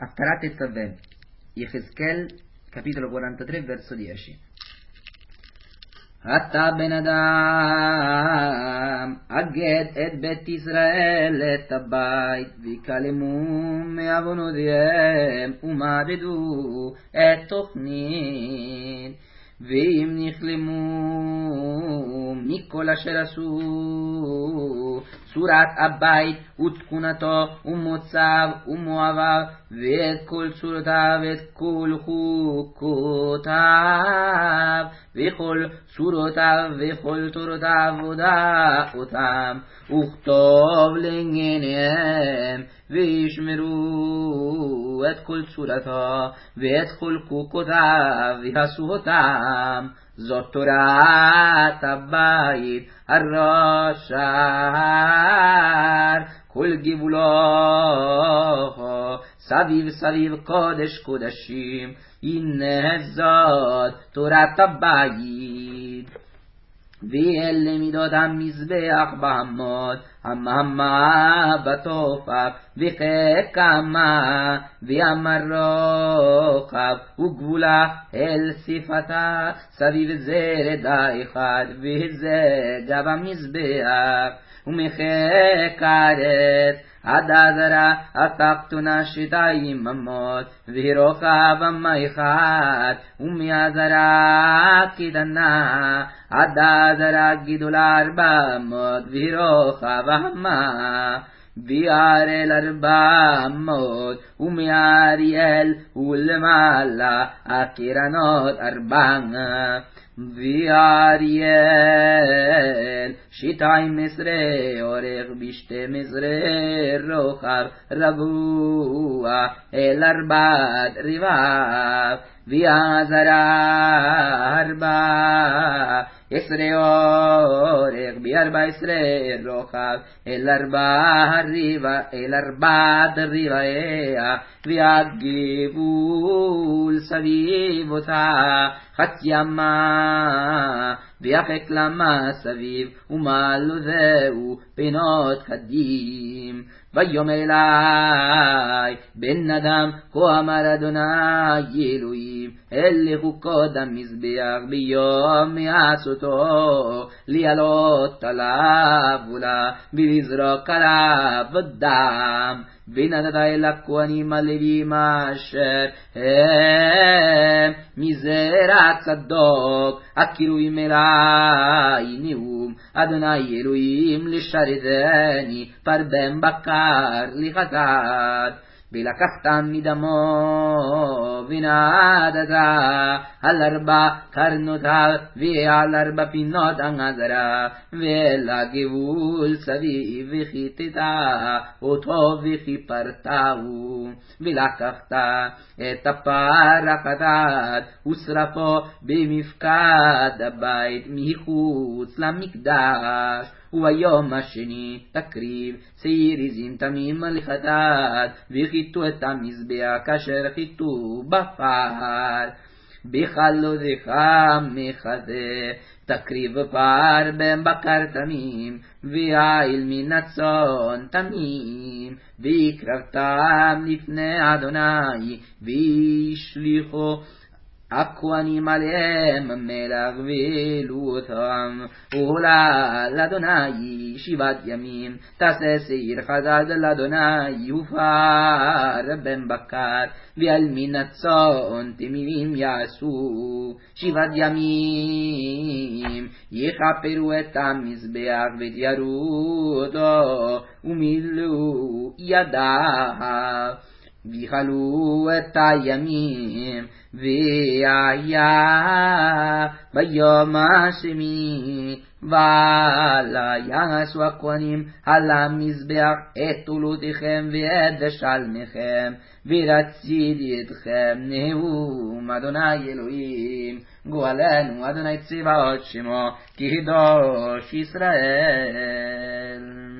Aftarat Tetzaveh, Yechezkel, capitolo 43, verso 10. אתה בן אדם, אגד את בית ישראל, את הבית, ויקלמו מעוונותיהם, ומעבדו את תוכנית. ואם נכלמו מכל אשר עשו, צורת הבית ותכונתו ומוצב ומואביו, ואת כל צורותיו ואת כל חוקותיו, וכל צורותיו וכל תורותיו ודע אותם, וכתוב לעיניהם, וישמרו את כל צורתו ואת כל חוקותיו ויעשו אותם. זאת תורת הבית הרשע, כל גבולו סביב סביב קודש קודשים. הנה זאת תורת הבית. ואלה מידות המזבח בהמות, המהמה בתופח, וכמה, והמרוחב, וגבולה אל שפתה, סביב זה רדה אחד, וזה גב המזבח, ומחקרת, עד עזרה, התחתונה 2 אמות, ורוחב אמה 1, ומעזרה קטנה, עד עזרה גדולה 400, ורוחב אמה, ואריאל 400, ומאריאל ולמעלה, הקרנות 400, ואריאל 12 אורך ב12 רוחב רבוע אל 4 רבב, ועזרה 14 אורך ב14 רוחב אל 4 רבעיה, והגבול סביב אותה 0.5 ימה, והחק למה סביב, ומעלו זהו פינות קדים. ויאמר אלי בן אדם, כה אמר אדוני אלוהים, אלה חוקות המזבח ביום מעשותו, לעלות עליו ולזרוק עליו דם. ונתת אל הכהנים הלוויים אשר הם מזרע צדוק, הקרויים אלי נאום אדוני אלוהים לשרתני, פר בן בקר לחטאת. ולקחת מדמו ונעדת על 4 קרנותיו ועל 4 פינות העזרה, ואל הגבול סביב, וחיטאת אותו וכיפרתהו. ולקחת את הפר החטאת ושרפו במפקד הבית מחוץ למקדש. וביום השני תקריב שעיר עזים תמים לחטאת, וחיטו את המזבח כאשר חיטו בפר. בחלותיך מחזה תקריב פר בן בקר תמים, ועיל מן הצאן תמים, והקרבתם לפני אדוני, וישליחו הכהנים עליהם מלח והעלו אותם. ועולה לאדוני 7 ימים, תעשה שעיר חדש לאדוני, ופר בן בקר, ועל מן הצאן תמימים יעשו. 7 ימים יכפרו את המזבח ותיארו אותו, ומילאו ידיו. ויכלו את הימים, והיה ביום השני, ועלה יעשו הכהנים על המזבח את עולותיכם ואת שלמכם, ורציתי אתכם נאום אדוני אלוהים, גואלנו אדוני צבאות שמו, קדוש ישראל.